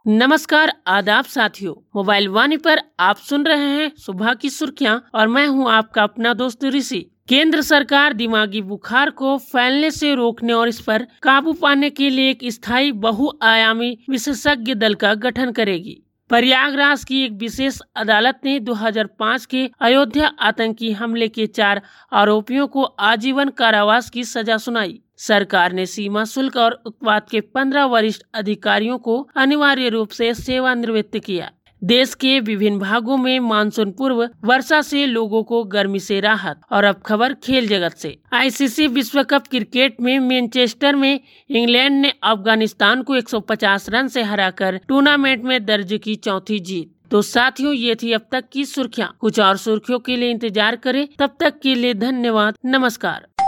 नमस्कार, आदाब साथियों। मोबाइल वाणी पर आप सुन रहे हैं सुबह की सुर्खियां और मैं हूं आपका अपना दोस्त ऋषि। केंद्र सरकार दिमागी बुखार को फैलने से रोकने और इस पर काबू पाने के लिए एक स्थायी बहुआयामी विशेषज्ञ दल का गठन करेगी। प्रयागराज की एक विशेष अदालत ने 2005 के अयोध्या आतंकी हमले के 4 आरोपियों को आजीवन कारावास की सजा सुनाई। सरकार ने सीमा शुल्क और उत्पाद के 15 वरिष्ठ अधिकारियों को अनिवार्य रूप से सेवानिवृत्त किया। देश के विभिन्न भागों में मानसून पूर्व वर्षा से लोगों को गर्मी से राहत। और अब खबर खेल जगत से। आईसीसी विश्व कप क्रिकेट में मैनचेस्टर में इंग्लैंड ने अफगानिस्तान को 150 रन से हराकर टूर्नामेंट में दर्ज की चौथी जीत। तो साथियों, ये थी अब तक की सुर्खियां। कुछ और सुर्खियों के लिए इंतजार करें। तब तक के लिए धन्यवाद। नमस्कार।